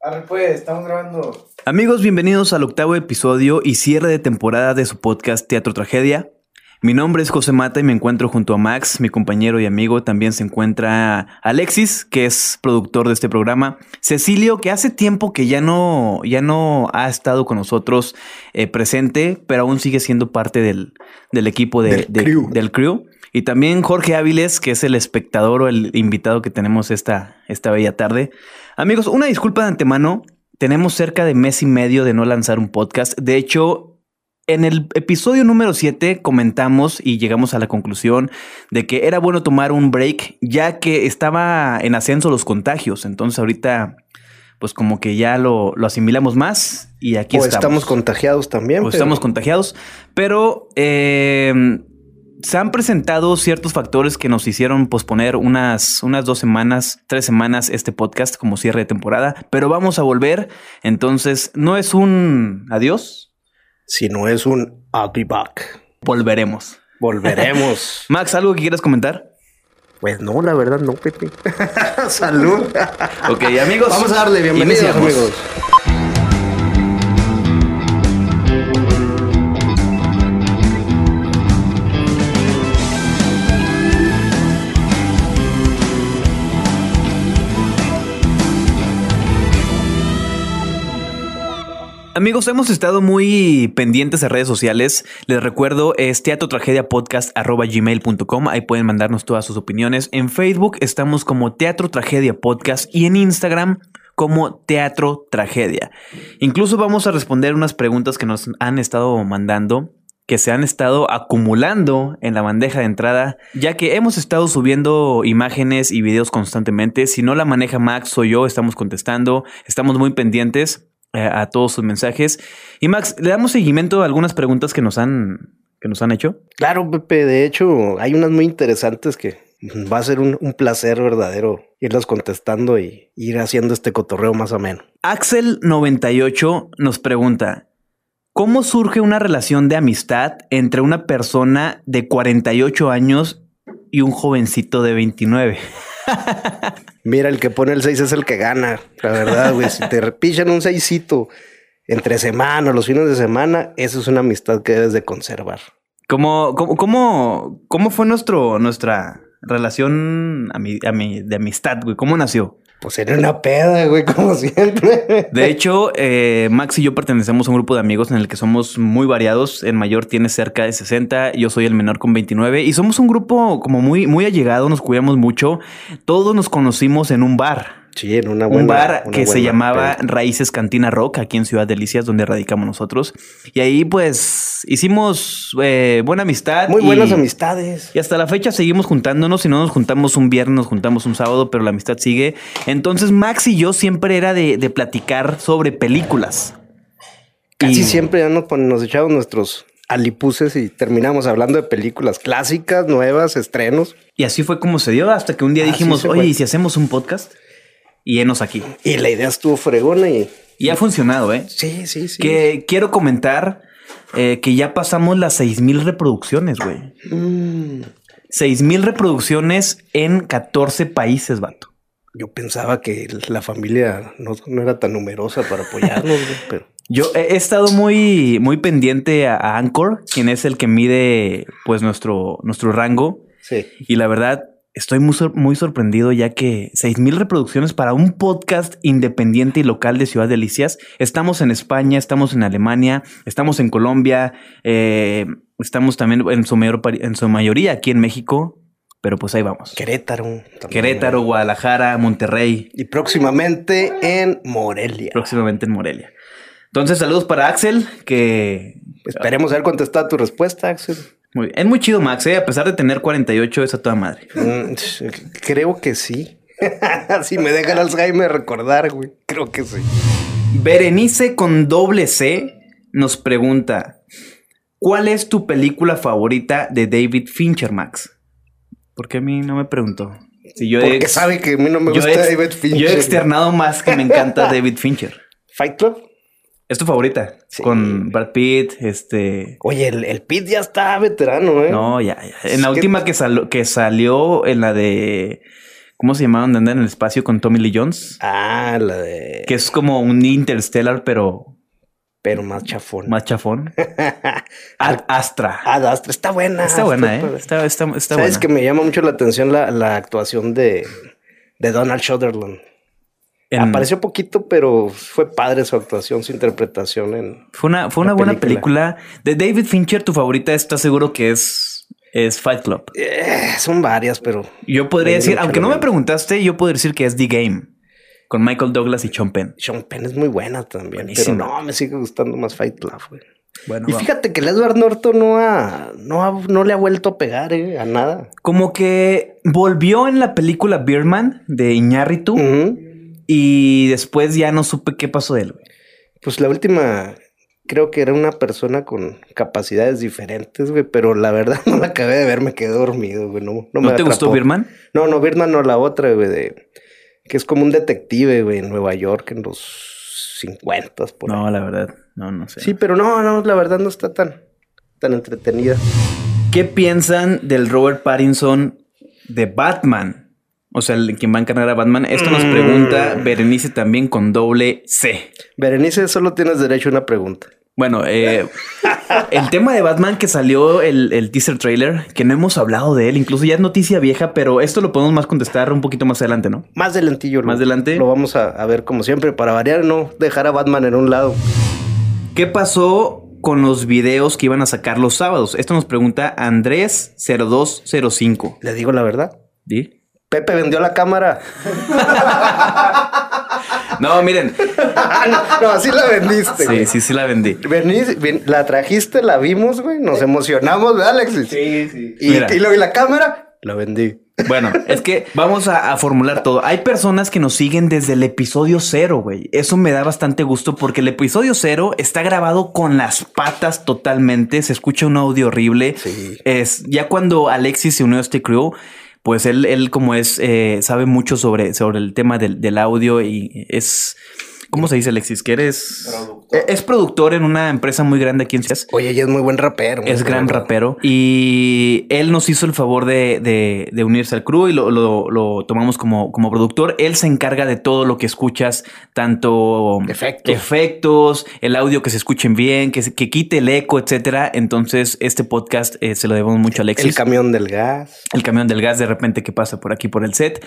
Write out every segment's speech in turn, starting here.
Arre pues, estamos grabando. Amigos, bienvenidos al 8º episodio y cierre de temporada de su podcast Teatro Tragedia. Mi nombre es José Mata y me encuentro junto a Max, mi compañero y amigo. También se encuentra Alexis, que es productor de este programa. Cecilio, que hace tiempo que ya no ha estado con nosotros presente, pero aún sigue siendo parte del equipo del crew. Y también Jorge Áviles, que es el espectador o el invitado que tenemos esta bella tarde. Amigos, una disculpa de antemano. Tenemos cerca de mes y medio de no lanzar un podcast. De hecho, en el episodio número 7 comentamos y llegamos a la conclusión de que era bueno tomar un break, ya que estaba en ascenso los contagios. Entonces ahorita, pues como que ya lo asimilamos más y aquí estamos. Estamos contagiados también. Estamos contagiados, pero se han presentado ciertos factores que nos hicieron posponer unas 2 semanas, 3 semanas este podcast como cierre de temporada, pero vamos a volver. Entonces no es un adiós, sino es un I'll be back. Volveremos. Max, ¿algo que quieras comentar? Pues no, la verdad no, Pepe. Salud. Ok, amigos. Vamos a darle bienvenidos, amigos. Amigos, hemos estado muy pendientes de redes sociales. Les recuerdo, es teatrotragediapodcast@gmail.com. Ahí pueden mandarnos todas sus opiniones. En Facebook estamos como Teatro Tragedia Podcast y en Instagram como Teatro Tragedia. Incluso vamos a responder unas preguntas que nos han estado mandando, que se han estado acumulando en la bandeja de entrada, ya que hemos estado subiendo imágenes y videos constantemente. Si no la maneja Max o yo, estamos contestando. Estamos muy pendientes a todos sus mensajes. Y Max, ¿le damos seguimiento a algunas preguntas que nos han hecho? Claro, Pepe. De hecho, hay unas muy interesantes que va a ser un placer verdadero irlas contestando y ir haciendo este cotorreo más o menos. Axel98 nos pregunta: ¿cómo surge una relación de amistad entre una persona de 48 años y un jovencito de 29? Mira, el que pone el 6 es el que gana. La verdad, güey, si te repichan un 6cito entre semana, los fines de semana, eso es una amistad que debes de conservar. ¿Cómo fue nuestra relación de amistad, güey? ¿Cómo nació? Pues era una peda, güey, como siempre. De hecho, Max y yo pertenecemos a un grupo de amigos en el que somos muy variados. El mayor tiene cerca de 60, yo soy el menor con 29 y somos un grupo como muy, muy allegado, nos cuidamos mucho. Todos nos conocimos en un bar. Sí, en un bar que se llamaba Raíces Cantina Rock, aquí en Ciudad Delicias, donde radicamos nosotros. Y ahí pues hicimos buena amistad. Muy buenas amistades. Y hasta la fecha seguimos juntándonos. Si no nos juntamos un viernes, nos juntamos un sábado, pero la amistad sigue. Entonces Max y yo siempre era de platicar sobre películas. Casi siempre ya nos echamos nuestros alipuses y terminamos hablando de películas clásicas, nuevas, estrenos. Y así fue como se dio, hasta que un día dijimos, oye, ¿y si hacemos un podcast? Y enos aquí. Y la idea estuvo fregona y ha funcionado, ¿eh? Sí. Que quiero comentar que ya pasamos las 6,000 reproducciones, güey. 6,000 reproducciones en 14 países, vato. Yo pensaba que la familia no era tan numerosa para apoyarnos, güey, pero... Yo he estado muy, muy pendiente a Anchor, quien es el que mide pues nuestro rango. Sí. Y la verdad, estoy muy sorprendido, ya que 6,000 reproducciones para un podcast independiente y local de Ciudad Delicias. Estamos en España, estamos en Alemania, estamos en Colombia, estamos también en su mayoría aquí en México. Pero pues ahí vamos. Querétaro, Guadalajara, Monterrey. Y próximamente en Morelia. Entonces, saludos para Axel, que... Esperemos haber contestado tu respuesta, Axel. Muy bien. Es muy chido, Max, ¿eh? A pesar de tener 48, es a toda madre. Creo que sí. Si me deja el Alzheimer recordar, güey. Creo que sí. Berenice con doble C nos pregunta: ¿cuál es tu película favorita de David Fincher, Max? Porque a mí no me preguntó. Porque sabe que a mí no me gusta David Fincher. Yo he externado más que me encanta David Fincher. ¿Fight Club? ¿Es tu favorita? Sí. Con Brad Pitt, Oye, el Pitt ya está veterano, ¿eh? No, ya. En la última que salió, en la de... ¿Cómo se llama? Donde anda en el espacio con Tommy Lee Jones. Ah, la de... Que es como un Interstellar, pero más chafón. más chafón. Ad Astra. Ad Astra. Está buena. Está buena, ¿eh? Está ¿Sabes buena. que me llama mucho la atención la actuación de Donald Sutherland? Apareció poquito, pero fue padre su actuación, su interpretación. Fue una buena película. De David Fincher, ¿tu favorita estás seguro que es Fight Club? Son varias, pero... Yo podría decir, aunque no me preguntaste, yo podría decir que es The Game. Con Michael Douglas y Sean Penn. Sean Penn es muy buena también. Buenísima. Pero no, me sigue gustando más Fight Club, güey. Bueno, y fíjate que el Edward Norton no le ha vuelto a pegar a nada. Como que volvió en la película Birdman de Iñárritu. Y después ya no supe qué pasó de él, güey. Pues la última... Creo que era una persona con capacidades diferentes, güey, pero la verdad no la acabé de ver, me quedé dormido, güey. ¿No te gustó Birdman? No, Birdman no, la otra, güey, que es como un detective, güey, en Nueva York en los 50 por ahí. No, la verdad, no sé. Sí, pero no, la verdad no está tan entretenida. ¿Qué piensan del Robert Pattinson de Batman? O sea, quien va a encarnar a Batman. Esto nos pregunta Berenice también con doble C. Berenice, solo tienes derecho a una pregunta. Bueno, el tema de Batman que salió el teaser trailer, que no hemos hablado de él, incluso ya es noticia vieja, pero esto lo podemos más contestar un poquito más adelante, ¿no? Más adelantillo. Más adelante. Lo vamos a ver como siempre, para variar, no dejar a Batman en un lado. ¿Qué pasó con los videos que iban a sacar los sábados? Esto nos pregunta Andrés0205. ¿Le digo la verdad? ¿Sí? Pepe vendió la cámara. No, miren. No, sí la vendiste. Sí, sí la vendí. La trajiste, la vimos, güey. Nos emocionamos, ¿verdad, Alexis? Sí. Y la cámara, la vendí. Bueno, es que vamos a formular todo. Hay personas que nos siguen desde el episodio 0, güey. Eso me da bastante gusto porque el episodio 0 está grabado con las patas totalmente. Se escucha un audio horrible. Sí. Ya cuando Alexis se unió a este crew, pues él como es, sabe mucho sobre el tema del audio y es... ¿Cómo se dice, Alexis? Que eres... Productor. Es productor en una empresa muy grande aquí en Ciudad. Oye, ella es muy buen rapero. Es gran rapero. Y él nos hizo el favor de unirse al crew y lo tomamos como productor. Él se encarga de todo lo que escuchas, tanto efectos, el audio que se escuchen bien, que quite el eco, etcétera. Entonces, este podcast se lo debemos mucho a Alexis. El camión del gas. El camión del gas de repente que pasa por aquí por el set.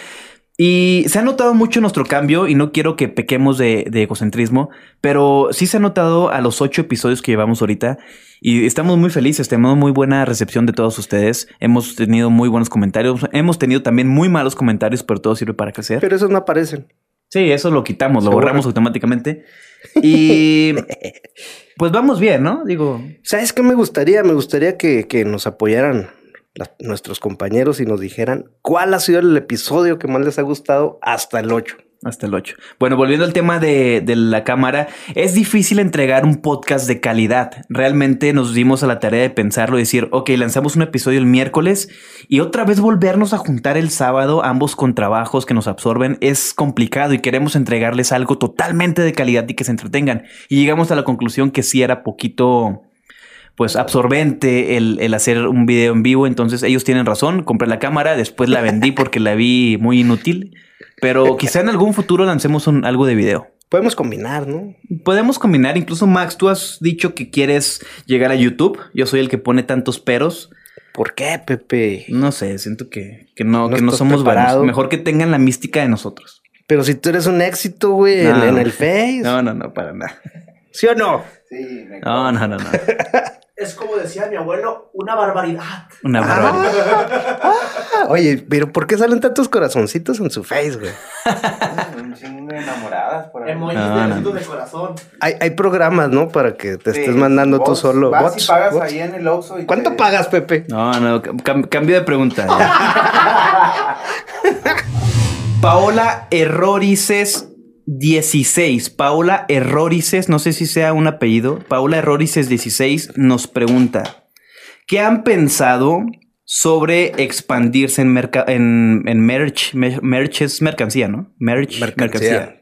Y se ha notado mucho nuestro cambio y no quiero que pequemos de egocentrismo, pero sí se ha notado a los 8 episodios que llevamos ahorita y estamos muy felices, tenemos muy buena recepción de todos ustedes, hemos tenido muy buenos comentarios, hemos tenido también muy malos comentarios, pero todo sirve para crecer. Pero esos no aparecen. Sí, eso lo quitamos, lo borramos automáticamente y pues vamos bien, ¿no? Digo, ¿sabes qué me gustaría? Me gustaría que nos apoyaran nuestros compañeros y nos dijeran cuál ha sido el episodio que más les ha gustado hasta el 8. Hasta el 8. Bueno, volviendo al tema de la cámara, es difícil entregar un podcast de calidad. Realmente nos dimos a la tarea de pensarlo y decir, ok, lanzamos un episodio el miércoles y otra vez volvernos a juntar el sábado, ambos con trabajos que nos absorben, es complicado y queremos entregarles algo totalmente de calidad y que se entretengan. Y llegamos a la conclusión que sí era poquito... pues absorbente el hacer un video en vivo. Entonces ellos tienen razón. Compré la cámara, después la vendí porque la vi muy inútil. Pero quizá en algún futuro lancemos algo de video. Podemos combinar, ¿no? Podemos combinar. Incluso, Max, tú has dicho que quieres llegar a YouTube. Yo soy el que pone tantos peros. ¿Por qué, Pepe? No sé, siento que no somos buenos. Mejor que tengan la mística de nosotros. Pero si tú eres un éxito, güey, en el Face. No, para nada. ¿Sí o no? Sí, No. Es como decía mi abuelo, una barbaridad. Una barbaridad. Oye, pero ¿por qué salen tantos corazoncitos en su Face, güey? Son enamoradas por ahí. No. De corazón. Hay programas, ¿no? Para que te estés mandando tú solo. Vas y pagas bots. ahí en el Oxxo. ¿Cuánto pagas, Pepe? No, cambio de pregunta. Paola Errorices 16. Paola Errorices, no sé si sea un apellido. Paola Errorices 16 nos pregunta: ¿qué han pensado sobre expandirse en merch? Merch es mercancía, ¿no? Mercancía.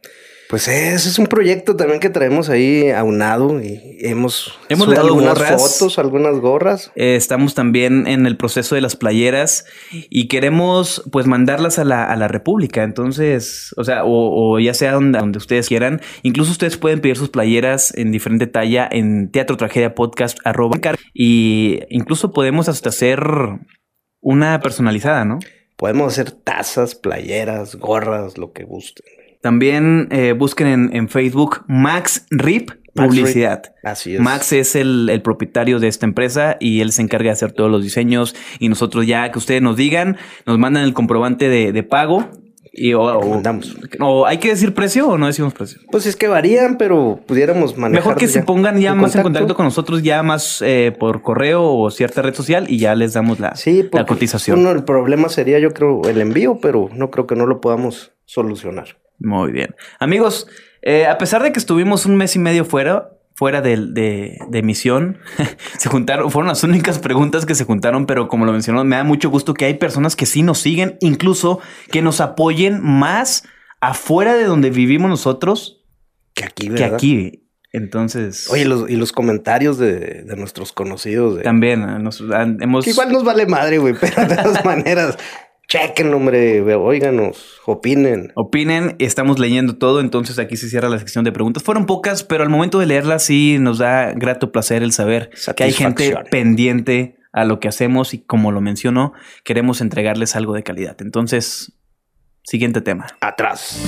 Pues ese es un proyecto también que traemos ahí aunado y hemos Hemos dado algunas gorras. fotos, algunas gorras. Estamos también en el proceso de las playeras y queremos pues mandarlas a la República. Entonces, o sea, o ya sea donde ustedes quieran. Incluso ustedes pueden pedir sus playeras en diferente talla en Teatro Tragedia Podcast @ y incluso podemos hasta hacer una personalizada, ¿no? Podemos hacer tazas, playeras, gorras, lo que gusten. También busquen en Facebook Max Rip Publicidad. Así es. Max es el propietario de esta empresa y él se encarga de hacer todos los diseños y nosotros ya que ustedes nos digan, nos mandan el comprobante de pago y o hay que decir precio o no decimos precio. Pues es que varían, pero pudiéramos manejar. Mejor que se pongan ya más en contacto contacto con nosotros, ya más por correo o cierta red social y ya les damos la cotización. El problema sería, yo creo, el envío, pero no creo que no lo podamos solucionar. Muy bien. Amigos, a pesar de que estuvimos un mes y medio fuera de emisión, fueron las únicas preguntas que se juntaron, pero como lo mencionó, me da mucho gusto que hay personas que sí nos siguen, incluso que nos apoyen más afuera de donde vivimos nosotros que aquí, ¿verdad? Que aquí. Entonces... Oye, los comentarios de nuestros conocidos. También hemos... Que igual nos vale madre, güey, pero de todas maneras... Chequen, hombre, óiganos, opinen. Opinen, estamos leyendo todo, entonces aquí se cierra la sección de preguntas. Fueron pocas, pero al momento de leerlas sí nos da grato placer el saber que hay gente pendiente a lo que hacemos y como lo mencionó, queremos entregarles algo de calidad. Entonces, siguiente tema. Atrás.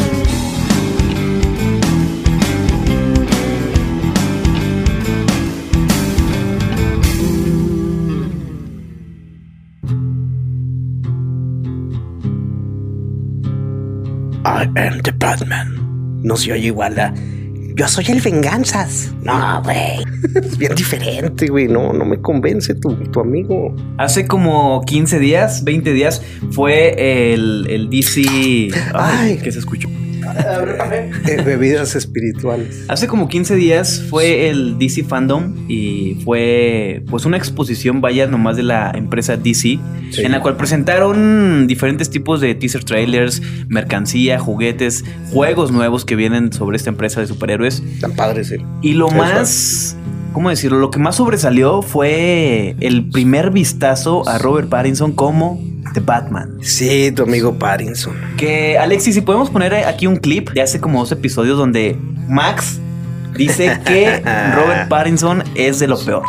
I am the Batman. No se oye igual a... Yo soy el Venganzas. No, güey. Es bien diferente, güey. No me convence tu amigo. Hace como 15 días, 20 días, fue el DC... Ay, ¿qué se escuchó? Bebidas espirituales. Hace como 15 días fue el DC Fandom y fue pues una exposición, vaya, nomás de la empresa DC, sí, en la cual presentaron diferentes tipos de teaser trailers, mercancía, juguetes, juegos nuevos que vienen sobre esta empresa de superhéroes. Tan padre, sí. Y lo más... ¿Cómo decirlo? Lo que más sobresalió fue el primer vistazo a Robert Pattinson como The Batman. Sí, tu amigo Pattinson. Que, Alexis, si podemos poner aquí un clip de hace como 2 episodios donde Max dice que Robert Pattinson es de lo peor.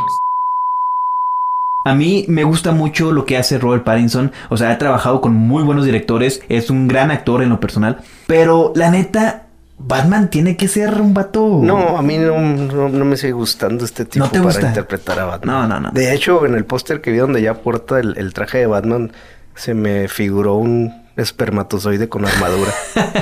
A mí me gusta mucho lo que hace Robert Pattinson. O sea, ha trabajado con muy buenos directores. Es un gran actor en lo personal. Pero la neta... Batman tiene que ser un vato... No, a mí no me sigue gustando este tipo ¿No te para gusta? Interpretar a Batman. No. De hecho, en el póster que vi donde ya porta el traje de Batman, se me figuró un espermatozoide con armadura.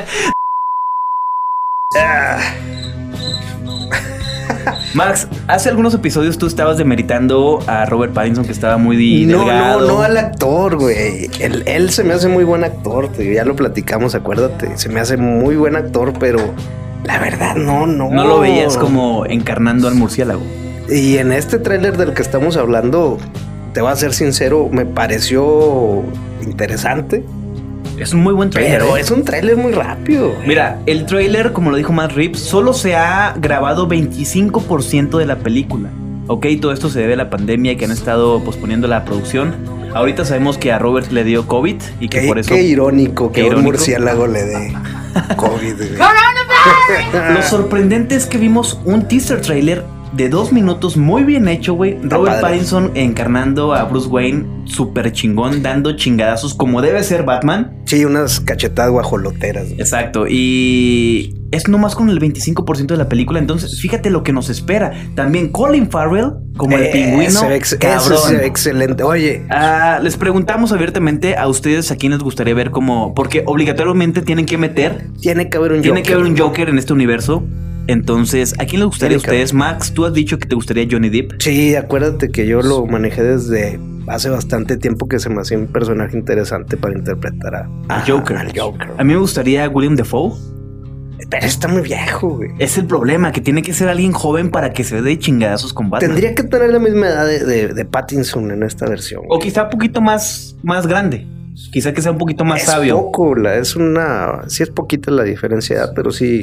Max, hace algunos episodios tú estabas demeritando a Robert Pattinson, que estaba muy delgado. No al actor, güey. Él se me hace muy buen actor. Ya lo platicamos, acuérdate. Se me hace muy buen actor, pero la verdad no. No lo veías como encarnando al murciélago. Y en este tráiler del que estamos hablando, te voy a ser sincero, me pareció interesante. Es un muy buen tráiler. Pero es un tráiler muy rápido. Mira, el tráiler, como lo dijo Matt Reeves, solo se ha grabado 25% de la película. Ok, todo esto se debe a la pandemia y que han estado posponiendo la producción. Ahorita sabemos que a Robert le dio COVID y que por eso... Qué irónico que un murciélago le dé COVID. Lo sorprendente es que vimos un teaser trailer de 2 minutos muy bien hecho, güey. Robert Pattinson encarnando a Bruce Wayne, súper chingón, dando chingadazos como debe ser Batman. Sí, unas cachetadas guajoloteras. Exacto. Y es nomás con el 25% de la película. Entonces, fíjate lo que nos espera. También Colin Farrell como el pingüino. Eso es excelente. Oye. Les preguntamos abiertamente a ustedes a quién les gustaría ver como... Porque obligatoriamente tienen que meter... Tiene que haber un Joker en este universo. Entonces, ¿a quién le gustaría a ustedes? Max, tú has dicho que te gustaría Johnny Depp. Sí, acuérdate que yo lo manejé desde hace bastante tiempo, que se me hacía un personaje interesante para interpretar al Joker. A mí me gustaría William Dafoe. Pero está muy viejo, güey. Es el problema, que tiene que ser alguien joven para que se dé chingadazos con Batman. Tendría que tener la misma edad de Pattinson en esta versión. O quizá un poquito más grande. Quizá que sea un poquito más es sabio. Poco, sí es poquita la diferencia de edad, pero sí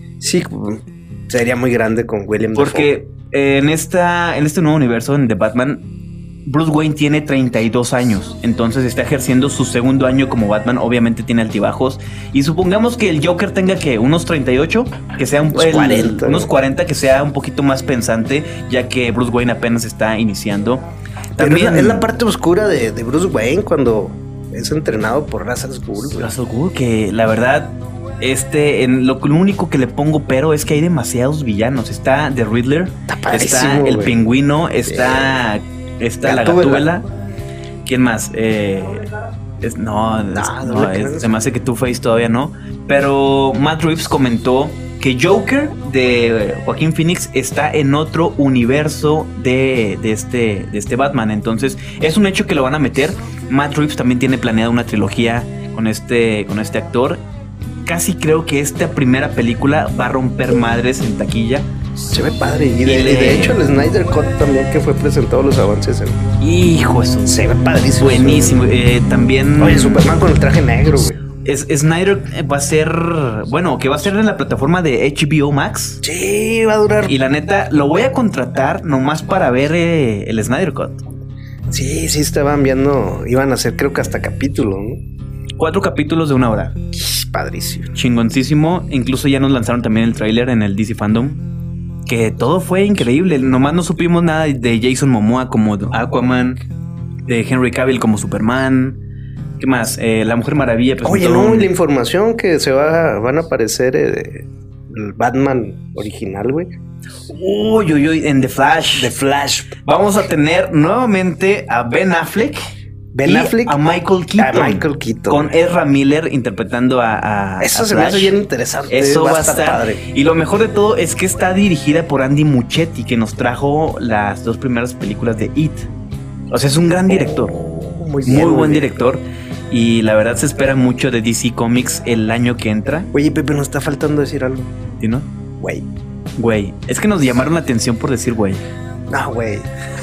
sería muy grande con William Dafoe. Porque en este nuevo universo de Batman, Bruce Wayne tiene 32 años, entonces está ejerciendo su segundo año como Batman, obviamente tiene altibajos, y supongamos que el Joker tenga que unos 38, que sea unos 40, que sea un poquito más pensante, ya que Bruce Wayne apenas está iniciando. También es la parte oscura de Bruce Wayne cuando es entrenado por Ra's al Ghul. Ra's al Ghul, que la verdad, lo único que le pongo pero es que hay demasiados villanos. Está The Riddler, está el Pingüino, está la Gatúbela. ¿Quién más? Se me hace que Two-Face todavía no. Pero Matt Reeves comentó que Joker de Joaquín Phoenix está en otro universo de este Batman. Entonces es un hecho que lo van a meter. Matt Reeves también tiene planeada una trilogía con este actor. Casi creo que esta primera película va a romper madres en taquilla. Se ve padre. Y de hecho el Snyder Cut también, que fue presentado los avances Hijo, eso se ve padrísimo. Buenísimo. También... Oye, Superman con el traje negro, güey. Snyder va a ser... Bueno, que va a ser en la plataforma de HBO Max. Sí, va a durar. Y la neta, lo voy a contratar nomás para ver el Snyder Cut. Sí, estaban viendo... Iban a hacer creo que hasta capítulo, ¿no? 4 capítulos de 1 hora. Padrísimo. Chingoncísimo. Incluso ya nos lanzaron también el tráiler en el DC Fandom. Que todo fue increíble. Nomás no supimos nada de Jason Momoa como Aquaman, de Henry Cavill como Superman. ¿Qué más? La Mujer Maravilla. Oye, no, la información que van a aparecer el Batman original, güey. Uy, en The Flash. Vamos a tener nuevamente a Ben Affleck. A Michael Keaton. Con Ezra Miller interpretando a Eso se me hace bien interesante. Eso va a estar padre. Y lo mejor de todo es que está dirigida por Andy Muschietti, que nos trajo las 2 primeras películas de It. O sea, es un gran director. Muy buen director. Y la verdad se espera mucho de DC Comics el año que entra. Oye, Pepe, nos está faltando decir algo. ¿Sí, no? Güey. Es que nos llamaron la atención por decir güey. No, güey.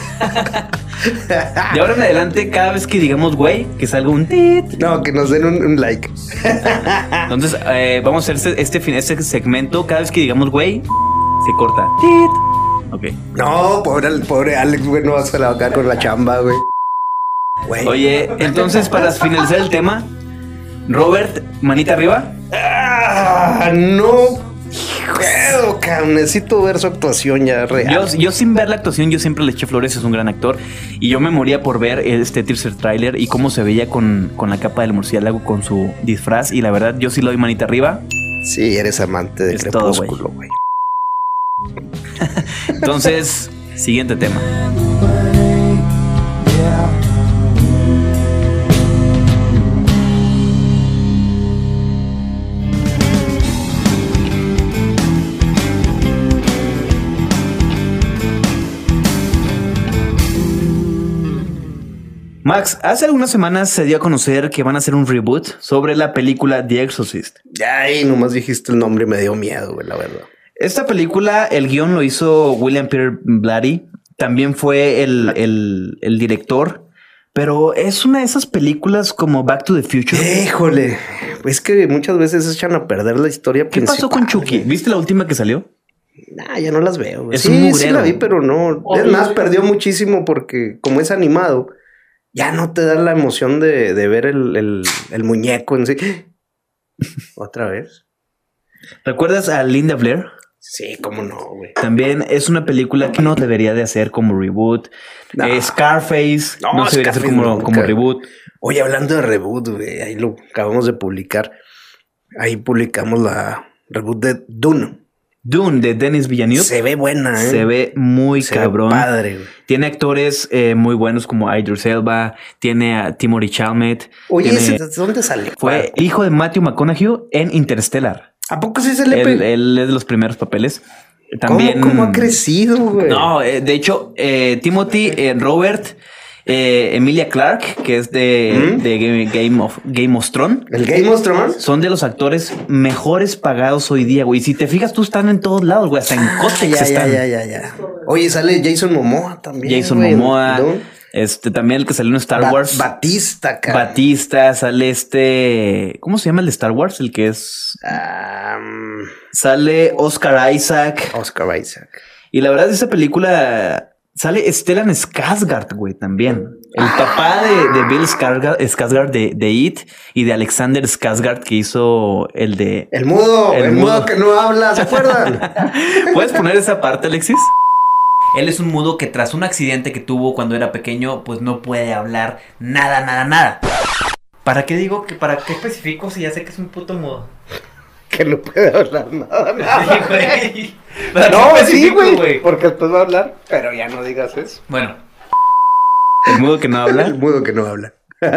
De ahora en adelante, cada vez que digamos güey, que salga un tit. No, que nos den un like. Entonces, vamos a hacer este segmento. Cada vez que digamos güey, se corta. Tit. Ok. No, pobre Alex, güey, no vas a la con la chamba, güey. Oye, entonces, para finalizar el tema, Robert, manita arriba. No. Necesito ver su actuación ya real. Yo sin ver la actuación, yo siempre le eché flores, es un gran actor. Y yo me moría por ver este teaser trailer y cómo se veía con la capa del murciélago, con su disfraz. Y la verdad, yo sí le doy manita arriba. Sí, eres amante de Crepúsculo, güey. Entonces, siguiente tema. Max, hace algunas semanas se dio a conocer que van a hacer un reboot sobre la película The Exorcist. Ay, nomás dijiste el nombre y me dio miedo, güey, la verdad. Esta película, el guión lo hizo William Peter Blatty. También fue el director. Pero es una de esas películas como Back to the Future. Híjole, es que muchas veces echan a perder la historia principal. ¿Qué pasó con Chucky? ¿Viste la última que salió? Nah, ya no las veo. Güey. Es un mugrero. Sí la vi, pero no. Es más, perdió muchísimo porque como es animado, ya no te da la emoción de ver el muñeco en sí. ¿Otra vez? ¿Recuerdas a Linda Blair? Sí, cómo no, güey. También es una película que no debería de hacer como reboot. No. Scarface no se debería hacer como reboot. Oye, hablando de reboot, güey, ahí lo acabamos de publicar. Ahí publicamos la reboot de Dune. Dune de Denis Villeneuve. Se ve buena, ¿eh? Se ve muy cabrón. Ve padre, güey. Tiene actores muy buenos como Idris Elba. Tiene a Timothy Chalamet. Oye, ¿dónde salió? Fue hijo de Matthew McConaughey en Interstellar. ¿A poco sí se le pegó? Él es de los primeros papeles. También, ¿Cómo ha crecido, güey? No, de hecho, Timothy, Robert, Emilia Clarke, que es de Game of Thrones. ¿El Game of Thrones? Son de los actores mejores pagados hoy día, güey. Si te fijas, tú están en todos lados, güey. Hasta en Cotex están. Ya. Oye, sale Jason Momoa también. Jason Momoa. También el que salió en Star Wars. Batista, cara. Batista, sale ¿cómo se llama el de Star Wars? El que es... Sale Oscar Isaac. Oscar Isaac. Y la verdad, esa película sale Stellan Skarsgård, güey, también. El papá de Bill Skarsgård de It y de Alexander Skarsgård que hizo el de... El mudo que no habla, ¿se acuerdan? ¿Puedes poner esa parte, Alexis? Él es un mudo que tras un accidente que tuvo cuando era pequeño, pues no puede hablar nada. ¿Para qué digo que para qué especifico si ya sé que es un puto mudo? Que no puede hablar nada. Sí, güey. No, sí, güey. Porque después va a hablar, pero ya no digas eso. Bueno. El mudo que no habla. El mudo que no habla.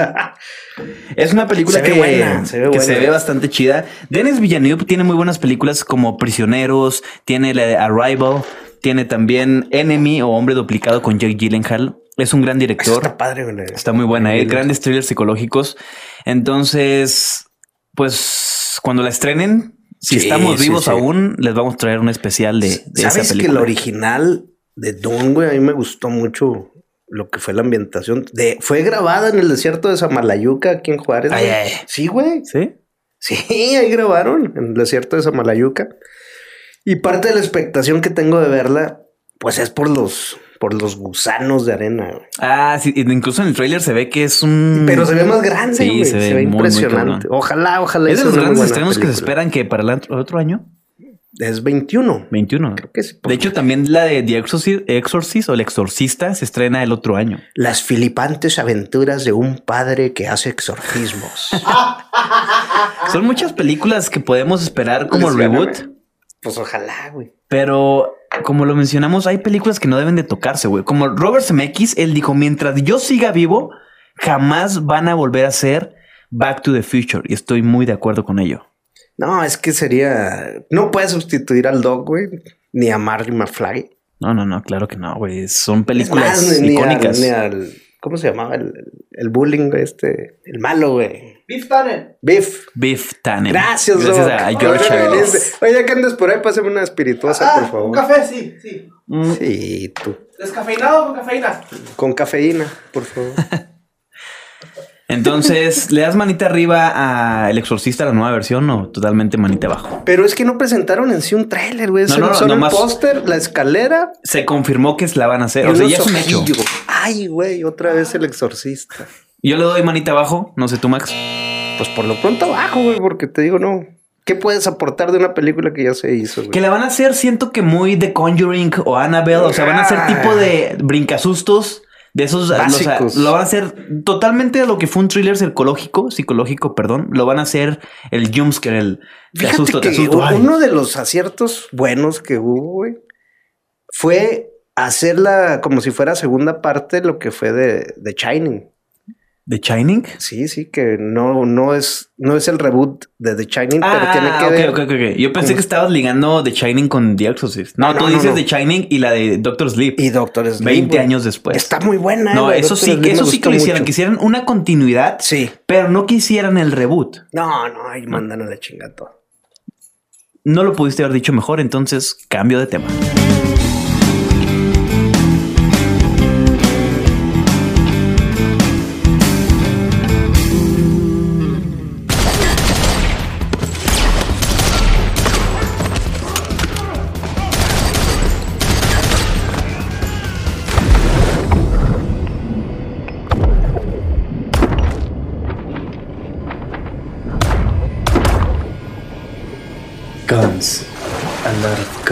Es una película se ve bastante chida. Denis Villeneuve tiene muy buenas películas como Prisioneros, tiene la de Arrival, tiene también Enemy o Hombre Duplicado con Jake Gyllenhaal. Es un gran director. Está padre, güey. Está muy buena, grandes thrillers psicológicos. Entonces, pues cuando la estrenen, si estamos vivos aún, les vamos a traer un especial de esa película. ¿Sabes que el original de Dune, güey, a mí me gustó mucho lo que fue la ambientación? Fue grabada en el desierto de Samalayuca, aquí en Juárez. Ay. Sí, güey. ¿Sí? Sí, ahí grabaron en el desierto de Samalayuca. Y parte de la expectación que tengo de verla, pues es por los gusanos de arena, güey. Ah, sí, incluso en el tráiler se ve que es un... Pero se ve más grande, güey. Sí, se ve impresionante. Muy ojalá. ¿Es de los grandes estrenos que se esperan que para el otro año? Es 21. 21. Creo que sí. De hecho, también la de The Exorcist o El Exorcista se estrena el otro año. Las flipantes aventuras de un padre que hace exorcismos. Son muchas películas que podemos esperar como reboot. Pues ojalá, güey. Pero como lo mencionamos, hay películas que no deben de tocarse, güey. Como Robert Zemeckis, él dijo, mientras yo siga vivo, jamás van a volver a hacer Back to the Future. Y estoy muy de acuerdo con ello. No, es que no puedes sustituir al Doc, güey, ni a Marty McFly. No, claro que no, güey. Son películas icónicas. Ni al ¿cómo se llamaba? El bullying, el malo, güey. Biff Tannen. Biff Tannen. Gracias a George Chaves. Oye, que andes por ahí, pásame una espirituosa, por favor. Un café, sí. Sí, tú. ¿Descafeinado o con cafeína? Con cafeína, por favor. Entonces, ¿le das manita arriba a El Exorcista, la nueva versión, o totalmente manita abajo? Pero es que no presentaron en sí un tráiler, güey. Solo el póster, la escalera. Se confirmó que la van a hacer. O sea, ya es un hecho. Ay, güey, otra vez El Exorcista. Yo le doy manita abajo. No sé tú, Max. Pues por lo pronto abajo, güey, porque te digo, no. ¿Qué puedes aportar de una película que ya se hizo, güey? Que la van a hacer, siento que muy The Conjuring o Annabelle. O sea, van a ser tipo de brincasustos. De esos básicos. Lo van a hacer totalmente de lo que fue un thriller psicológico, perdón. Lo van a hacer el jumpscare, el te asusto. Uno de los aciertos buenos que hubo, güey, fue hacerla como si fuera segunda parte de lo que fue de Shining. ¿The Shining? Sí, que no es el reboot de The Shining, pero tiene que ver. Ok. Yo pensé que estabas ligando The Shining con The Exorcist. No, tú dices The Shining y la de Doctor Sleep. Y Doctor Sleep. 20 años después. Está muy buena. No, eso sí que lo hicieran. Quisieran una continuidad. Sí. Pero no quisieran el reboot. No, ahí mandan a la chingada todo. No lo pudiste haber dicho mejor, entonces cambio de tema. Guns. A lot of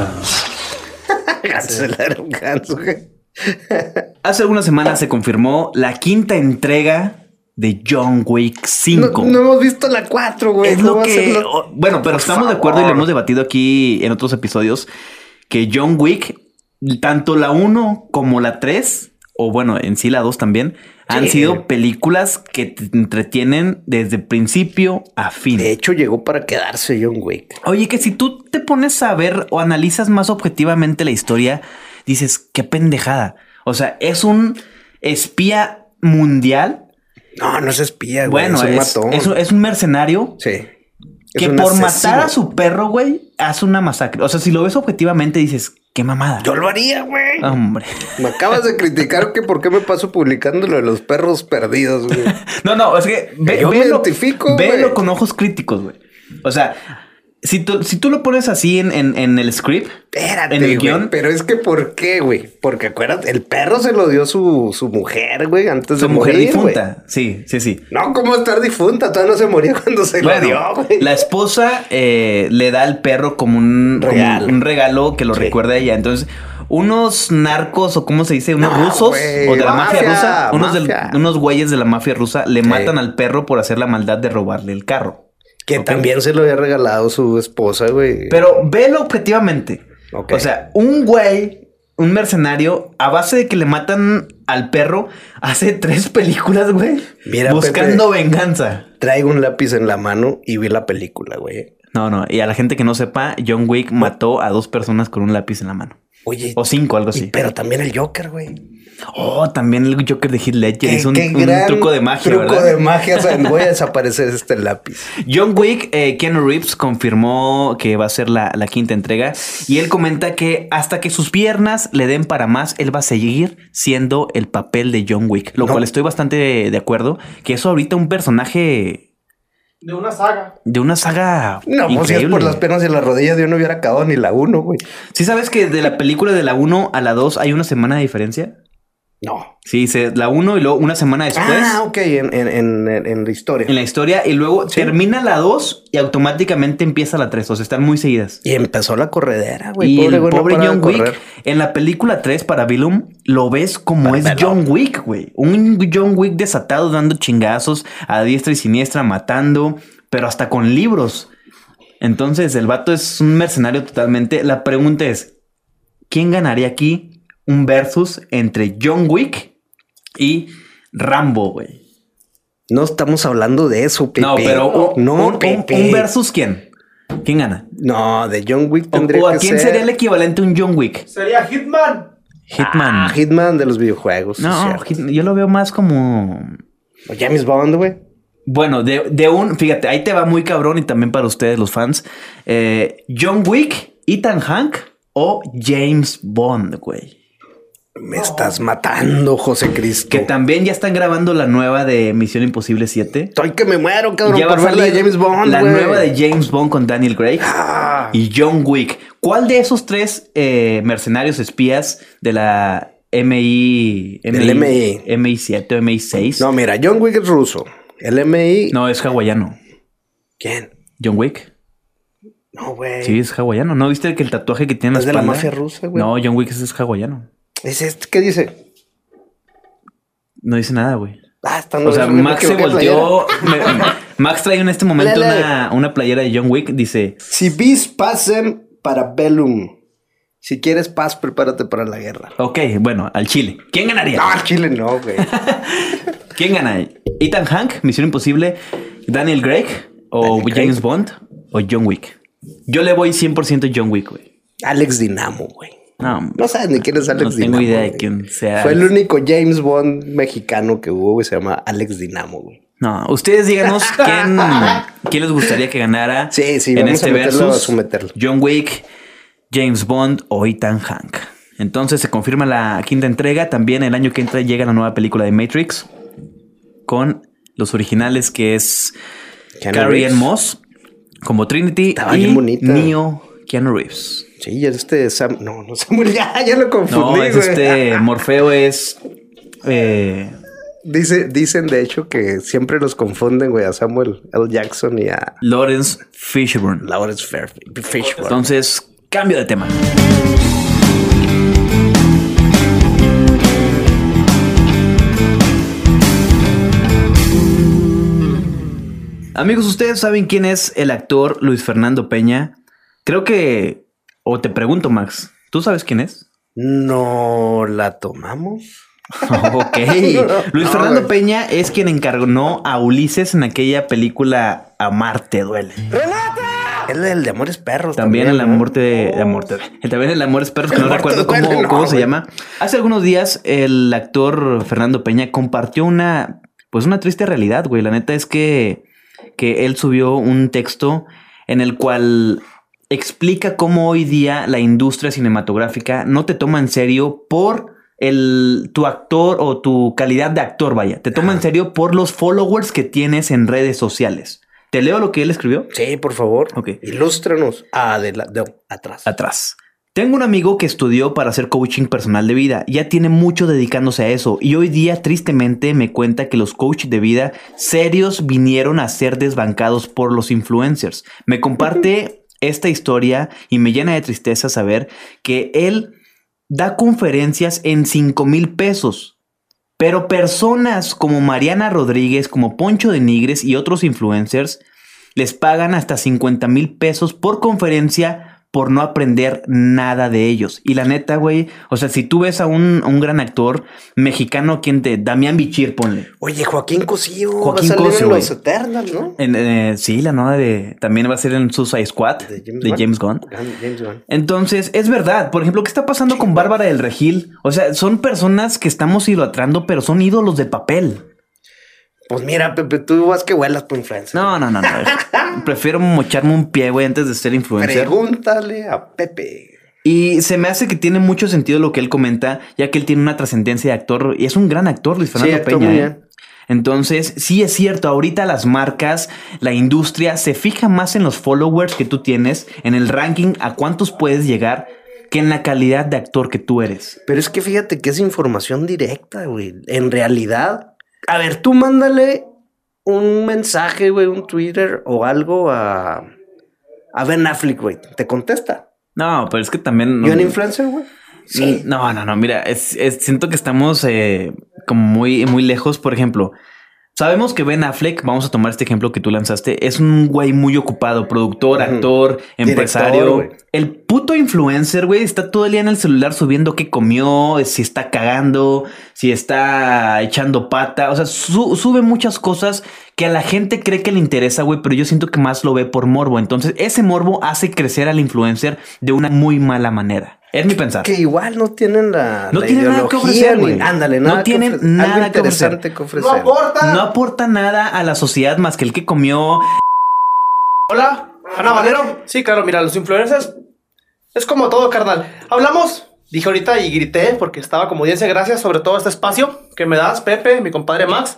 guns. Hace algunas semanas se confirmó la quinta entrega de John Wick 5. No hemos visto la 4, güey. Es lo que... Bueno, pero estamos de acuerdo y lo hemos debatido aquí en otros episodios que John Wick, tanto la 1 como la 3, o bueno, en sí la 2 también, han sido películas que te entretienen desde principio a fin. De hecho, llegó para quedarse John Wick. Oye, que si tú te pones a ver o analizas más objetivamente la historia, dices, qué pendejada. O sea, es un espía mundial. No es espía, güey. Bueno, es un mercenario. Sí. Que por matar a su perro, güey, hace una masacre. O sea, si lo ves objetivamente, dices, Qué mamada. Yo lo haría, güey. Hombre. Me acabas de criticar que por qué me paso publicando lo de los perros perdidos, güey. No, es que Yo me identifico, véelo güey. con ojos críticos, güey. O sea, si tú lo pones así en el script, Espérate, en el güey, guión, pero es que ¿por qué, güey? Porque acuérdate, el perro se lo dio su mujer, güey, antes su de mujer morir, difunta. Sí. No, ¿cómo estar difunta? Todavía no se moría cuando se lo dio, güey. La esposa le da al perro como un regalo que lo recuerda a ella. Entonces, unos narcos o cómo se dice, unos rusos güey, o de la mafia rusa, mafia. unos güeyes de la mafia rusa le matan al perro por hacer la maldad de robarle el carro. Que también se lo había regalado su esposa, güey. Pero velo objetivamente. Ok. O sea, un güey, un mercenario, a base de que le matan al perro, hace 3 películas, güey. Mira, buscando venganza. Traigo un lápiz en la mano y vi la película, güey. No. Y a la gente que no sepa, John Wick mató a 2 personas con un lápiz en la mano. Oye. O 5, algo así. Pero también el Joker, güey. Oh, también el Joker de Heath Ledger hizo un gran truco de magia, truco ¿verdad? de magia. O sea, voy a desaparecer este lápiz. John Wick, Keanu Reeves confirmó que va a ser la 5ª entrega y él comenta que hasta que sus piernas le den para más, él va a seguir siendo el papel de John Wick, lo cual estoy bastante de acuerdo, que eso ahorita un personaje De una saga. de una saga No, pues si es por las piernas y las rodillas, yo no hubiera acabado ni la 1, güey. ¿Sí sabes que de la película de la 1 a la 2 hay una semana de diferencia? No. Sí, la 1 y luego una semana después. Ah, ok, en la historia. En la historia y luego termina la 2 y automáticamente empieza la 3. O sea, están muy seguidas. Y empezó la corredera, güey. Y el güey, no pobre paraba de John Wick correr. en la película 3 para Billum lo ves como es John Wick, güey. Un John Wick desatado dando chingazos a diestra y siniestra, matando, pero hasta con libros. Entonces el vato es un mercenario totalmente. La pregunta es, ¿quién ganaría aquí un versus entre John Wick y Rambo, güey? No estamos hablando de eso, Pepe. No, pero Pepe. un versus ¿quién? ¿Quién gana? No, de John Wick ¿O tendría a que quién ser... sería el equivalente a un John Wick? Sería Hitman. Hitman. Hitman de los videojuegos. No, sí, yo lo veo más como... o James Bond, güey. Bueno, fíjate, ahí te va muy cabrón y también para ustedes los fans. John Wick, Ethan Hawke o James Bond, güey. Me estás matando, José Cristo. Que también ya están grabando la nueva de Misión Imposible 7. Estoy que me muero, cabrón, Ya va a por ver la de salir James Bond, la güey. nueva de James Bond con Daniel Craig Ah. y John Wick. ¿Cuál de esos 3 mercenarios espías de la MI7 o MI6? No, mira, John Wick es ruso. El MI... No, es hawaiano. ¿Quién? John Wick. No, güey. Sí, es hawaiano. ¿No viste que el tatuaje que tiene en la ¿Es de la espalda? mafia rusa, güey? No, John Wick es hawaiano. ¿Qué dice? No dice nada, güey. Está O sea, Max se volteó. Max trae en este momento una playera de John Wick. Dice: Si vis pacem para bellum. Si quieres paz, prepárate para la guerra. ok, bueno, al Chile. ¿Quién ganaría? No, al Chile no, güey. ¿Quién gana? ¿Ethan Hawke, Misión Imposible, Daniel Craig o Daniel Craig. James Bond o John Wick? Yo le voy 100% John Wick, güey. Alex Dinamo, güey. No, No sabes ni quién es Alex no Dinamo. tengo idea de güey. quién sea. Fue el único James Bond mexicano que hubo, güey. Se llama Alex Dinamo, güey. No, ustedes díganos quién les gustaría que ganara Sí, en vamos este a meterlo, versus. a someterlo. John Wick, James Bond o Ethan Hawke. Entonces se confirma la 5ª entrega. También el año que entra llega la nueva película de Matrix con los originales, que es Keanu Carrie Reeves. Ann Moss como Trinity Estaba y bien bonita. Neo Keanu Reeves. Sí, ya no Samuel, ya lo confundí, No, es güey. Morfeo es Dicen de hecho que siempre los confunden, güey, a Samuel L. Jackson y a Lawrence Fishburne. Lawrence Fishburne. Entonces, cambio de tema. Amigos, ¿ustedes saben quién es el actor Luis Fernando Peña? Creo que... O te pregunto, Max, ¿tú sabes quién es? ¿No la tomamos? Ok. Luis No, Fernando güey. Peña es quien encarnó a Ulises en aquella película Amar te duele. Es el de Amores Perros. También el ¿no? amor también el Amores Perros, que no Amor te recuerdo duele, cómo no, se güey. llama. Hace algunos días el actor Fernando Peña compartió una triste realidad, güey. La neta es que él subió un texto en el cual explica cómo hoy día la industria cinematográfica no te toma en serio por tu actor o tu calidad de actor, vaya. Te toma en serio por los followers que tienes en redes sociales. ¿Te leo lo que él escribió? Sí, por favor. Ok. Ilústranos. Atrás. Atrás. Tengo un amigo que estudió para hacer coaching personal de vida. Ya tiene mucho dedicándose a eso. Y hoy día, tristemente, me cuenta que los coaches de vida serios vinieron a ser desbancados por los influencers. Me comparte esta historia y me llena de tristeza saber que él da conferencias en 5,000 pesos. Pero personas como Mariana Rodríguez, como Poncho de Nigres y otros influencers les pagan hasta 50,000 pesos por conferencia por no aprender nada de ellos. Y la neta, güey, o sea, si tú ves a un gran actor mexicano, Damián Bichir, ponle. Oye, Joaquín Cosío. Joaquín va a salir Cosío, en güey. Los Eternals, ¿no? Sí, la nueva también va a ser en Suicide Squad de James Gunn. James Gunn. Entonces, es verdad. Por ejemplo, ¿qué está pasando con Bárbara del Regil? O sea, son personas que estamos idolatrando, pero son ídolos de papel. Pues mira, Pepe, tú vas que vuelas por influencer. No. Prefiero mocharme un pie, güey, antes de ser influencer. Pregúntale a Pepe. Y se me hace que tiene mucho sentido lo que él comenta, ya que él tiene una trascendencia de actor y es un gran actor, Luis Fernando actúa Peña. muy bien. Entonces, sí es cierto, ahorita las marcas, la industria se fija más en los followers que tú tienes, en el ranking, a cuántos puedes llegar, que en la calidad de actor que tú eres. Pero es que fíjate que es información directa, güey. En realidad, a ver, tú mándale un mensaje, güey, un Twitter o algo a Ben Affleck, güey. Te contesta. No, pero es que también... ¿Y un influencer, güey? Sí. No. Mira, siento que estamos como muy, muy lejos. Por ejemplo, sabemos que Ben Affleck, vamos a tomar este ejemplo que tú lanzaste, es un güey muy ocupado, productor, actor, empresario. Director, el puto influencer, güey, está todo el día en el celular subiendo qué comió, si está cagando, si está echando pata. O sea, sube muchas cosas que a la gente cree que le interesa, güey, pero yo siento que más lo ve por morbo. Entonces, ese morbo hace crecer al influencer de una muy mala manera. Es mi pensar. Que igual no tienen No tienen nada que ofrecer, güey. Ándale, no nada tienen algo nada que interesante que ofrecer. No aporta. No aporta nada a la sociedad más que el que comió. Hola, Ana Valero. Sí, claro, mira, los influencers es como todo, carnal. Hablamos, dije ahorita y grité porque estaba como audiencia. Gracias sobre todo este espacio que me das, Pepe, mi compadre Max.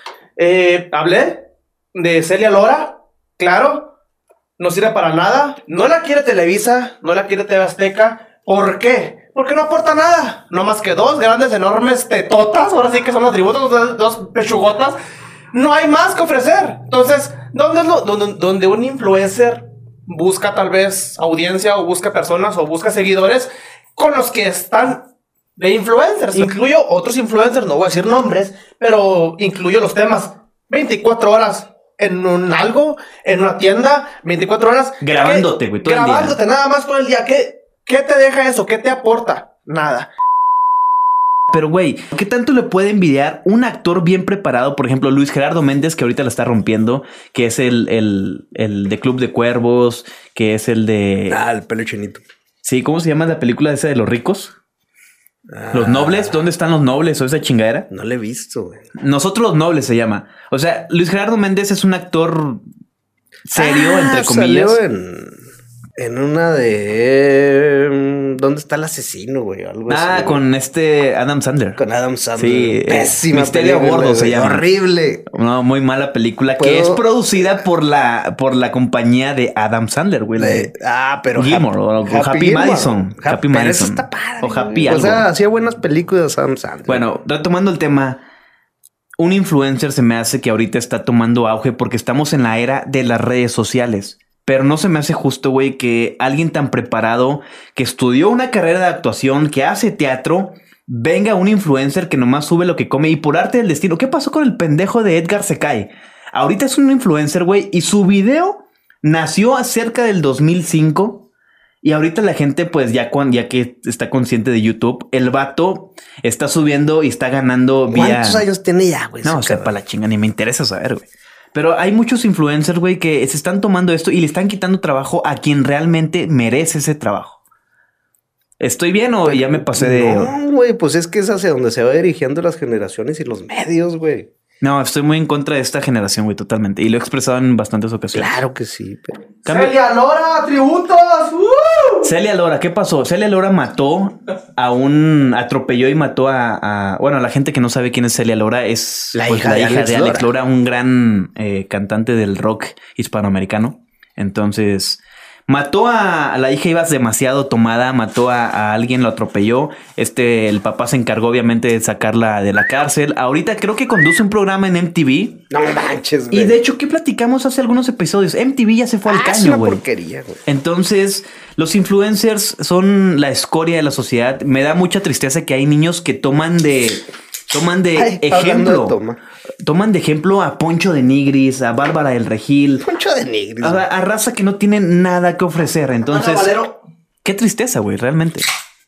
Hablé de Celia Lora, claro, no sirve para nada. No la quiere Televisa, no la quiere TV Azteca. ¿Por qué? Porque no aporta nada. No más que dos grandes, enormes tetotas. Ahora sí que son atributos, dos pechugotas. No hay más que ofrecer. Entonces, ¿dónde es donde un influencer busca tal vez audiencia o busca personas o busca seguidores con los que están de influencers? Incluyo otros influencers, no voy a decir nombres, pero incluyo los temas 24 horas en en una tienda, 24 horas. Grabándote, güey, todo el día. Grabándote nada más todo el día. ¿Qué te deja eso? ¿Qué te aporta? Nada. Pero, güey, ¿qué tanto le puede envidiar un actor bien preparado? Por ejemplo, Luis Gerardo Méndez, que ahorita la está rompiendo, que es el de Club de Cuervos, que es el de... El pelo chinito. Sí, ¿cómo se llama la película esa de los ricos? ¿Los nobles? ¿Dónde están los nobles o esa chingadera? No la he visto, güey. Nosotros los nobles se llama. O sea, Luis Gerardo Méndez es un actor serio, entre comillas. Salió en una de... ¿Dónde está el asesino, güey? Algo así, Con Adam Sandler. Con Adam Sandler. Sí, pésima Misterio película, Gordo se güey. llama. Horrible. Una muy mala película que es producida por la compañía de Adam Sandler, güey. Pero Gilmore o Happy Gilmore. Madison. Happy Pero Madison. eso está padre. O Happy güey. algo. O sea, hacía buenas películas Adam Sandler. Bueno, retomando el tema, un influencer se me hace que ahorita está tomando auge porque estamos en la era de las redes sociales. Pero no se me hace justo, güey, que alguien tan preparado, que estudió una carrera de actuación, que hace teatro, venga un influencer que nomás sube lo que come y por arte del destino. ¿Qué pasó con el pendejo de Edgar Secay? Ahorita es un influencer, güey, y su video nació acerca del 2005. Y ahorita la gente, pues ya que está consciente de YouTube, el vato está subiendo y está ganando vía... ¿Cuántos años tiene ya, güey? No, o sea, para la chinga, ni me interesa saber, güey. Pero hay muchos influencers, güey, que se están tomando esto y le están quitando trabajo a quien realmente merece ese trabajo. ¿Estoy bien o ya me pasé de...? No, güey, pues es que es hacia donde se va dirigiendo las generaciones y los medios, güey. No, estoy muy en contra de esta generación, güey, totalmente. Y lo he expresado en bastantes ocasiones. Claro que sí, pero... Celia Lora, tributos. Celia Lora, ¿qué pasó? Celia Lora atropelló y mató bueno, a la gente que no sabe quién es Celia Lora, es la pues, hija de Alex Lora, un gran cantante del rock hispanoamericano. Entonces, mató a la hija, iba demasiado tomada, mató a alguien, lo atropelló. El papá se encargó obviamente de sacarla de la cárcel. Ahorita creo que conduce un programa en MTV. No manches, güey. Y de hecho, ¿qué platicamos hace algunos episodios? MTV ya se fue al Es caño, una güey. porquería, güey. Entonces, los influencers son la escoria de la sociedad. Me da mucha tristeza que hay niños que toman de ejemplo. Toman de ejemplo a Poncho de Nigris, a Bárbara del Regil. Poncho de Nigris. A raza que no tiene nada que ofrecer. Entonces, qué tristeza, güey, realmente.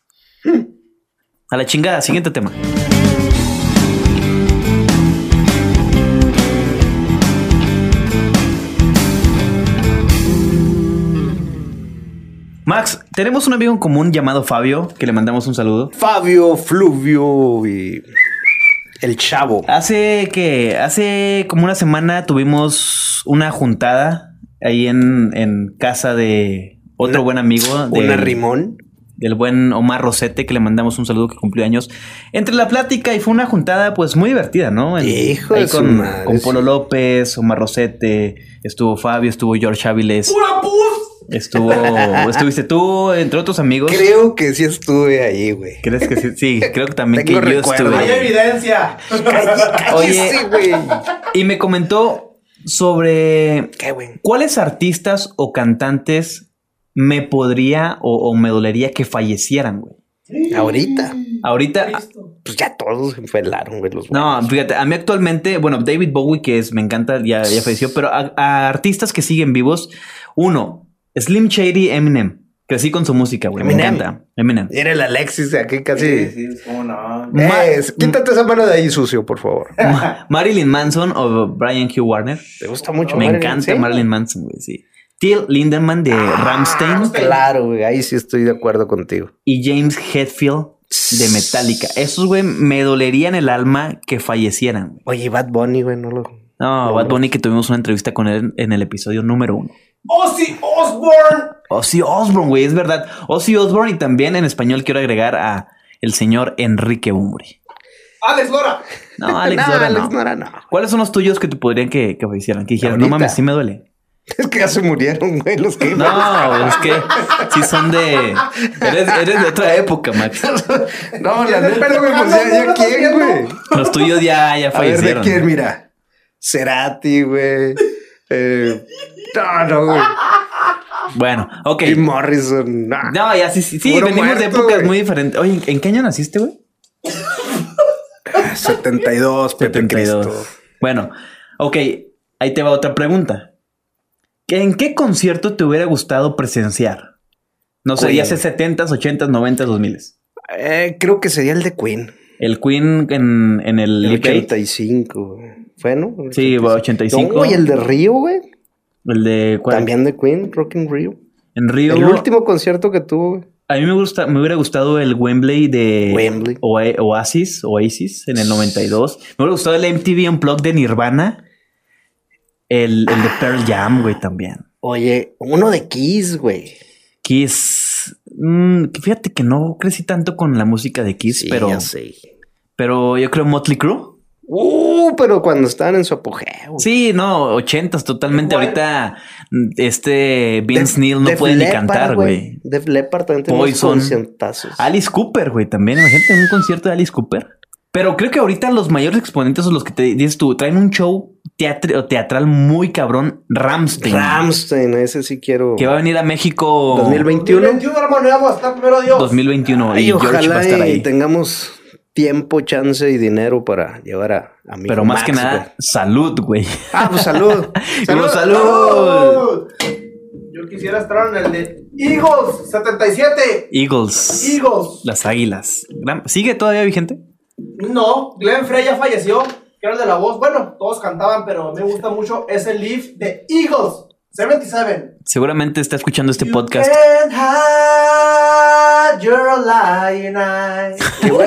A la chingada, siguiente tema. Max, tenemos un amigo en común llamado Fabio, que le mandamos un saludo. Fabio, Fluvio y el Chavo. Hace como una semana tuvimos una juntada ahí en casa de otro buen amigo. Una Rimón. Del buen Omar Rosete, que le mandamos un saludo, que cumplió años. Entre la plática y fue una juntada pues muy divertida, ¿no? Hijo de su madre, con Polo López, Omar Rosete, estuvo Fabio, estuvo George Áviles. ¡Pura pus! Estuviste tú, entre otros amigos. Creo que sí estuve ahí, güey. ¿Crees que sí? Sí, creo que también Tengo que yo recuerdo. estuve. Hay evidencia. Oye, güey. Y me comentó sobre ¿Qué, güey? cuáles artistas o cantantes me podría o me dolería que fallecieran, güey. Ahorita. Ahorita, Pues ya todos se pelaron, güey. no, fíjate, a mí actualmente, bueno, David Bowie, que me encanta, ya falleció, pero a artistas que siguen vivos, uno, Slim Shady, Eminem. Crecí con su música, güey. Me encanta. Eminem. Era el Alexis de aquí casi. Sí, cómo no. Quítate esa mano de ahí, sucio, por favor. Marilyn Manson o Brian Q. Warner. ¿Te gusta mucho? Me encanta Marilyn Manson, güey, sí. Till Lindemann de Rammstein. Claro, güey. Ahí sí estoy de acuerdo contigo. Y James Hetfield de Metallica. Esos, güey, me dolerían el alma que fallecieran. Oye, Bad Bunny, güey, No, Bad Bunny, que tuvimos una entrevista con él en el episodio número 1. Ozzy Osbourne. Ozzy Osbourne, güey, es verdad. Ozzy Osbourne, y también en español quiero agregar a el señor Enrique Bunbury. Alex Lora. No, Alex Lora no. ¿Cuáles son los tuyos que te podrían que fallecieran? Que dijeran, no mames, sí me duele. Es que ya se murieron, güey, los que... No, es que sí son de... Eres de otra época, Max. No, la neta, güey, pues ya quién, güey. Los tuyos ya A ver, fallecieron. ¿de quién? Mira. Cerati, güey. No, güey. Bueno, ok. Y Morrison. No, ya sí. Puro Venimos de muerto, épocas güey. muy diferentes. Oye, ¿en qué año naciste, güey? 72, Pepe 72. Cristo. Bueno, ok. Ahí te va otra pregunta. ¿En qué concierto te hubiera gustado presenciar? No sé, Queen. ya sé 70s, 80s, 90s, 2000s. Creo que sería el de Queen. El Queen en el El UK. 85. ¿Fue, no? Sí, 85. No, y el de Río, güey. El de ¿cuál? También de Queen, Rock in Rio. En Río. El último concierto que tuvo, güey. A mí me hubiera gustado el Wembley de Wembley. Oasis en el 92. Me hubiera gustado el MTV Unplugged de Nirvana. El de Pearl Jam, güey, también. Oye, uno de Kiss, güey. Kiss. Fíjate que no crecí tanto con la música de Kiss, Sí, pero ya sé. yo creo Motley Crue. Pero cuando estaban en su apogeo. Sí, no, 80s totalmente. Igual. Ahorita Vince Neil no Def puede ni Leppard, cantar, güey. Def Leppard también tiene unos Poison. conciertazos. Alice Cooper, güey, también. Imagínate un concierto de Alice Cooper. Pero creo que ahorita los mayores exponentes son los que te dices tú. Traen un show teatral muy cabrón. Rammstein, ese sí quiero. Que va a venir a México 2021. 2021, hermano, ya vamos a estar primero Dios. 2021. Ay, Y George va a ojalá estar y ahí. tengamos tiempo, chance y dinero para llevar a mi Pero más Max, que nada, güey. salud, güey. Pues salud. ¡Salud! Yo quisiera estar en el de Eagles 77. Eagles. Las Águilas. ¿Sigue todavía vigente? No, Glenn Frey ya falleció, que era el de la voz. Bueno, todos cantaban, pero me gusta mucho ese Leaf de Eagles 77. Seguramente está escuchando este You podcast. can't hide your lying eyes.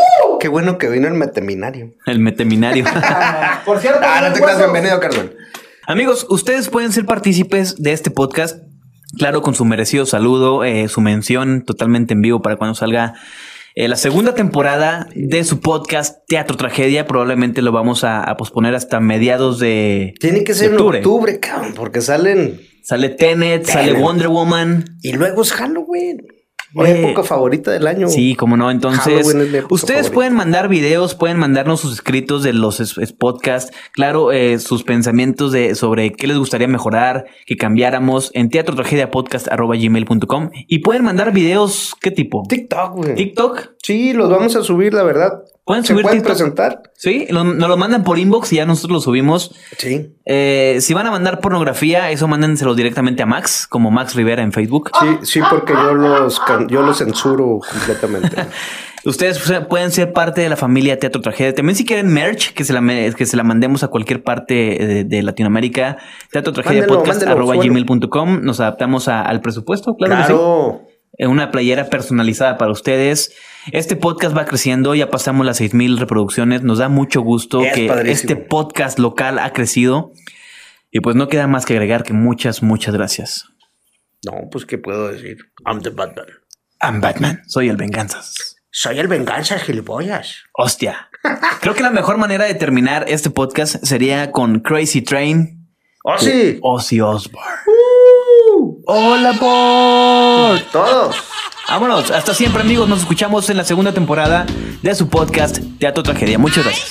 qué bueno que vino el meteminario. El meteminario. Por cierto, No te creas, bienvenido, Carmen. Amigos, ustedes pueden ser partícipes de este podcast. Claro, con su merecido saludo, su mención totalmente en vivo para cuando salga la segunda temporada de su podcast Teatro Tragedia. Probablemente lo vamos a posponer hasta mediados de Tiene que ser octubre. en octubre, cabrón, porque sale Tenet, sale Wonder Woman. y luego es Halloween. Mi Oye, época favorita del año. Sí, como no. Entonces, Halloween es mi época ustedes favorita. pueden mandar videos, pueden mandarnos sus escritos de los podcasts. Claro, sus pensamientos sobre qué les gustaría mejorar, que cambiáramos en teatrotragediapodcast@gmail.com. Y pueden mandar videos, ¿qué tipo? TikTok, güey. TikTok. Sí, los vamos a subir, la verdad. ¿Pueden ¿Se subir pueden TikTok? presentar? Sí, nos lo mandan por inbox y ya nosotros lo subimos. Sí. Si van a mandar pornografía, eso mándenselo directamente a Max, como Max Rivera en Facebook. Sí, porque yo los censuro completamente. Ustedes pueden ser parte de la familia Teatro Tragedia. También si quieren merch, que se la mandemos a cualquier parte de Latinoamérica. teatrotragediapodcast@gmail.com. Nos adaptamos al presupuesto, claro que sí. Una playera personalizada para ustedes. Este podcast va creciendo, ya pasamos las 6,000 reproducciones. Nos da mucho gusto que padrísimo. este podcast local ha crecido. Y pues no queda más que agregar que muchas gracias. No, pues, ¿qué puedo decir? I'm the Batman. I'm Batman. Soy el Venganzas. Soy el Venganza, gilipollas. Hostia. Creo que la mejor manera de terminar este podcast sería con Crazy Train. ¡Oh, sí! Ozzy Osbourne. ¡Hola, por Todos. Vámonos. Hasta siempre, amigos. Nos escuchamos en la segunda temporada de su podcast Teatro Tragedia. Muchas gracias.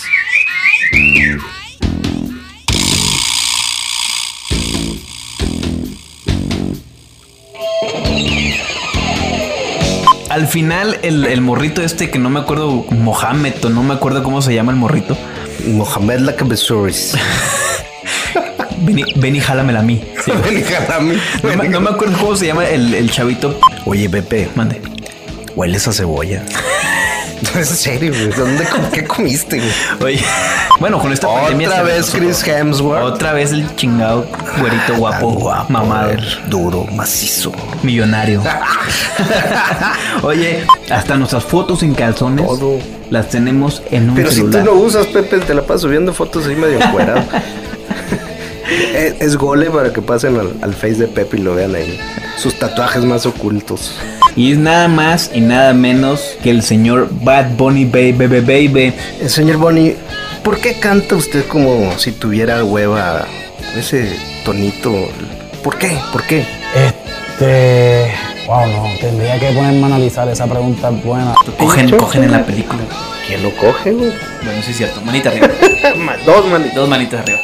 Al final, el morrito este que no me acuerdo, Mohamed, o no me acuerdo cómo se llama el morrito. Mohamed Lakabesuris. Ven y jálamela a mí. Sí. No me acuerdo cómo se llama el chavito. Oye, Pepe, Mande. hueles a cebolla. No, es serio, güey. ¿Qué comiste, güey? Oye, bueno, con esta pandemia Otra se vez retrasó Chris todo. Hemsworth. Otra vez el chingado güerito guapo, mamado, duro, macizo. millonario. Oye, hasta nuestras fotos en calzones Todo. las tenemos en un Pero celular. si tú no usas, Pepe, te la pasas subiendo fotos ahí medio encuerado. Es gole para que pasen al face de Pepe y lo vean ahí. Sus tatuajes más ocultos. Y es nada más y nada menos que el señor Bad Bunny Baby. Señor Bonnie, ¿por qué canta usted como si tuviera hueva? Ese tonito. ¿Por qué? ¿Por qué? Wow, no, tendría que ponerme a analizar esa pregunta buena. Cogen en la película. ¿Quién lo coge, güey? Bueno, sí es cierto. Manita arriba. Dos manitos. Dos manitas arriba.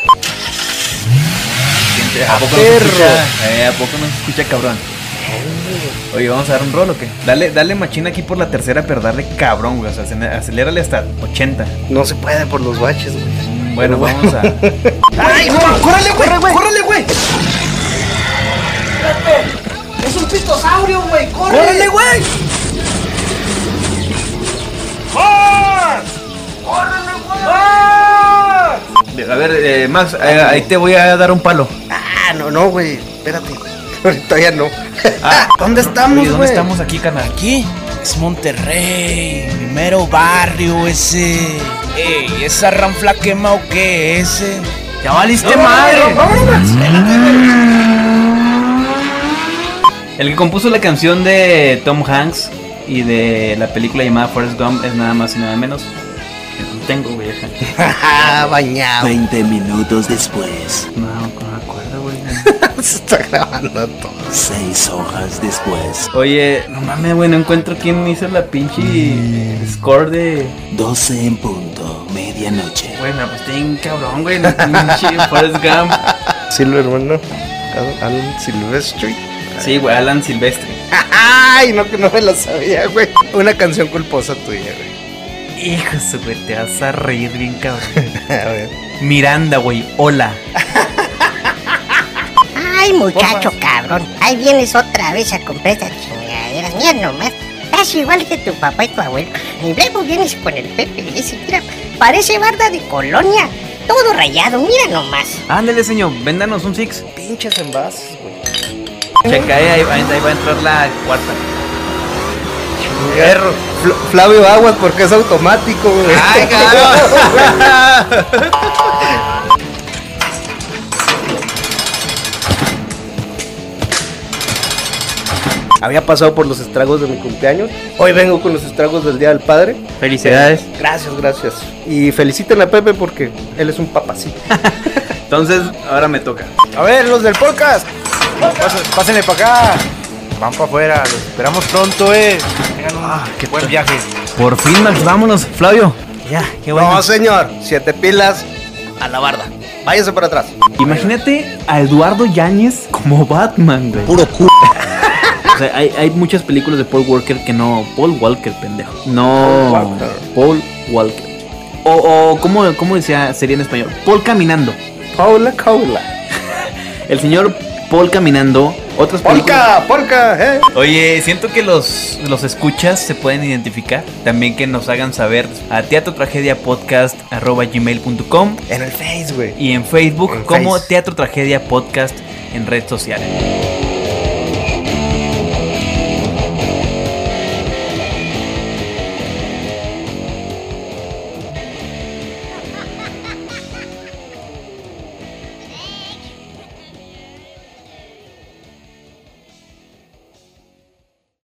¿A poco perro! nos escucha? ¿A poco nos escucha, cabrón? Oye, ¿vamos a dar un rol o qué? Dale machina aquí por la tercera, pero darle cabrón, güey. O sea, acelérale hasta 80. No se puede por los baches, güey. Bueno, vamos a... ¡Ay, no! ¡Córrele, güey! ¡Córrele, güey! ¡Es un pitosaurio, güey! ¡Córrele, güey! A ver, Max, ahí te voy a dar un palo. Ah, no, güey. Espérate. Ahorita ya no. ¿Dónde Oye, estamos, ¿dónde güey? estamos aquí, carnal? Aquí es Monterrey, mi mero barrio ese. Ey, ¿esa ranfla quema o qué ese? ¡Ya valiste madre! El que compuso la canción de Tom Hanks y de la película llamada Forrest Gump es nada más y nada menos. No tengo, güey. Bañado. 20 minutos después, No me acuerdo, güey. Se está grabando todo. 6 hojas después, Oye, no mames, güey, no encuentro quién hizo la pinche score de... 12 en punto, medianoche. Güey, me aposté en cabrón, güey, la pinche Forrest Gump. Silver, hermano. Alan Silvestri. Sí, güey, Alan Silvestre. Ay, no, que no me la sabía, güey. Una canción culposa tuya, güey. Hijo de su, güey, te vas a reír bien, cabrón. A ver. Miranda, güey, hola. Ay, muchacho cabrón, ahí vienes otra vez a comprar estas chingaderas. Mira nomás, estás igual que tu papá y tu abuelo. Y luego vienes con el Pepe ese, mira, parece barda de colonia, todo rayado, mira nomás. Ándale, señor, véndanos un six. Pinches envases, güey. Checa, ahí va a entrar la cuarta. Hierro. Flavio Aguas porque es automático, güey. ¡Ay, cabrón! Había pasado por los estragos de mi cumpleaños. Hoy vengo con los estragos del Día del Padre. Felicidades. Gracias. Y feliciten a Pepe porque él es un papacito. Entonces, ahora me toca. A ver, los del podcast. Pásenle para acá. Van para afuera. Los esperamos pronto, Tengan un buen viaje. Por fin, Max, vámonos. Flavio. Ya, qué bueno. No, señor. 7 pilas a la barda. Váyanse para atrás. Imagínate a Eduardo Yáñez como Batman, güey. Puro culo. O sea, hay muchas películas de Paul Walker que no... Paul Walker, pendejo. No... Paul Walker. O ¿cómo decía? Sería en español. Paul Caminando. Paula. El señor Paul Caminando. Otras películas. Polka. Oye, siento que los escuchas se pueden identificar. También que nos hagan saber a teatrotragediapodcast@gmail.com. En el Face, güey. Y en Facebook En como Face. Teatro Tragedia Podcast en redes sociales.